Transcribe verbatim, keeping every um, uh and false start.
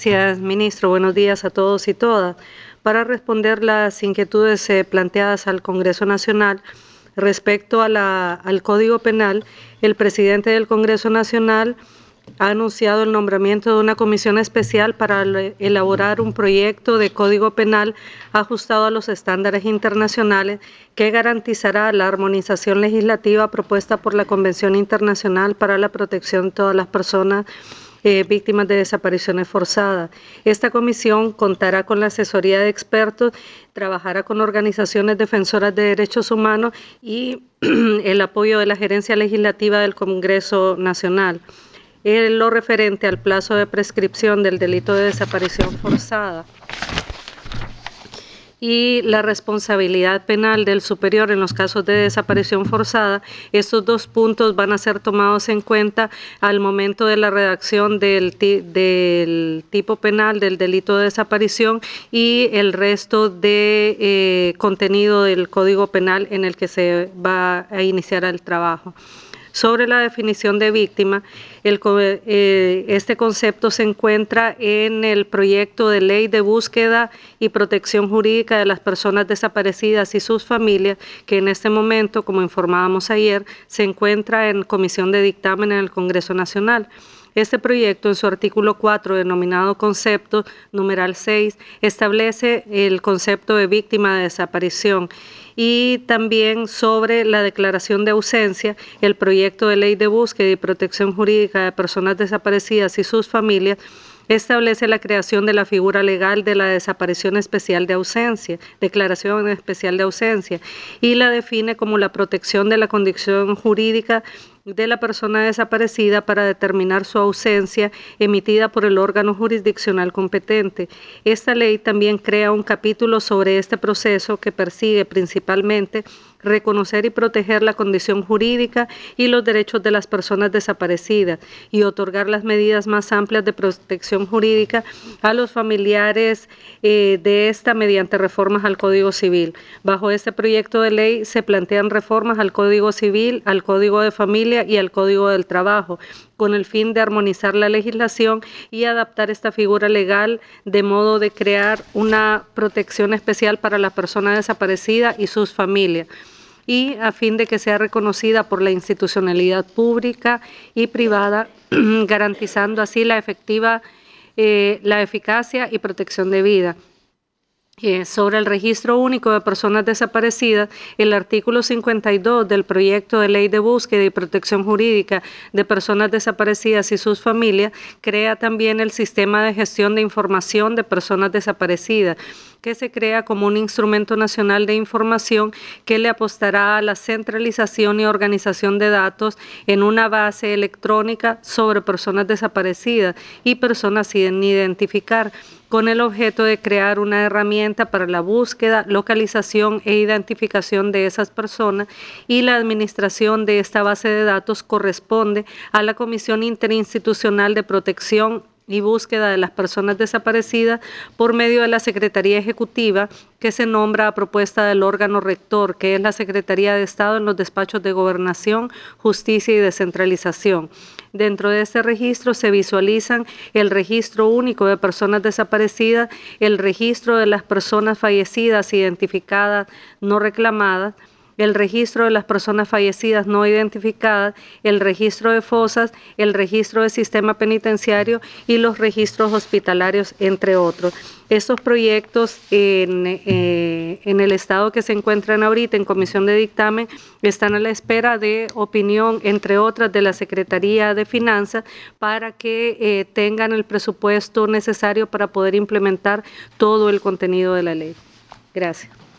Gracias, ministro. Buenos días a todos y todas. Para responder las inquietudes eh, planteadas al Congreso Nacional respecto a la, al Código Penal, el presidente del Congreso Nacional ha anunciado el nombramiento de una comisión especial para elaborar un proyecto de Código Penal ajustado a los estándares internacionales que garantizará la armonización legislativa propuesta por la Convención Internacional para la Protección de todas las personas Eh, víctimas de desapariciones forzadas. Esta comisión contará con la asesoría de expertos, trabajará con organizaciones defensoras de derechos humanos y el apoyo de la gerencia legislativa del Congreso Nacional. En lo referente al plazo de prescripción del delito de desaparición forzada y la responsabilidad penal del superior en los casos de desaparición forzada, estos dos puntos van a ser tomados en cuenta al momento de la redacción del, del tipo penal del delito de desaparición y el resto de eh, contenido del Código Penal en el que se va a iniciar el trabajo. Sobre la definición de víctima, el, eh, este concepto se encuentra en el proyecto de ley de búsqueda y protección jurídica de las personas desaparecidas y sus familias, que en este momento, como informábamos ayer, se encuentra en comisión de dictamen en el Congreso Nacional. Este proyecto, en su artículo cuatro, denominado concepto numeral seis, establece el concepto de víctima de desaparición y también sobre la declaración de ausencia, el proyecto de ley de búsqueda y protección jurídica de personas desaparecidas y sus familias establece la creación de la figura legal de la desaparición especial de ausencia, declaración especial de ausencia, y la define como la protección de la condición jurídica de la persona desaparecida para determinar su ausencia emitida por el órgano jurisdiccional competente. Esta ley también crea un capítulo sobre este proceso que persigue principalmente reconocer y proteger la condición jurídica y los derechos de las personas desaparecidas y otorgar las medidas más amplias de protección jurídica a los familiares eh, de esta mediante reformas al Código Civil. Bajo este proyecto de ley se plantean reformas al Código Civil, al Código de Familia y al Código del Trabajo, con el fin de armonizar la legislación y adaptar esta figura legal de modo de crear una protección especial para la persona desaparecida y sus familias, y a fin de que sea reconocida por la institucionalidad pública y privada, garantizando así la efectiva, eh, la eficacia y protección de vida. Eh, sobre el registro único de personas desaparecidas, el artículo cincuenta y dos del proyecto de ley de búsqueda y protección jurídica de personas desaparecidas y sus familias crea también el sistema de gestión de información de personas desaparecidas, que se crea como un instrumento nacional de información que le apostará a la centralización y organización de datos en una base electrónica sobre personas desaparecidas y personas sin identificar, con el objeto de crear una herramienta para la búsqueda, localización e identificación de esas personas, y la administración de esta base de datos corresponde a la Comisión Interinstitucional de Protección y Búsqueda de las Personas Desaparecidas por medio de la Secretaría Ejecutiva, que se nombra a propuesta del órgano rector, que es la Secretaría de Estado en los despachos de Gobernación, Justicia y Descentralización. Dentro de este registro se visualizan el registro único de personas desaparecidas, el registro de las personas fallecidas identificadas no reclamadas, el registro de las personas fallecidas no identificadas, el registro de fosas, el registro del sistema penitenciario y los registros hospitalarios, entre otros. Estos proyectos en, eh, en el estado que se encuentran ahorita en comisión de dictamen están a la espera de opinión, entre otras, de la Secretaría de Finanzas para que eh, tengan el presupuesto necesario para poder implementar todo el contenido de la ley. Gracias.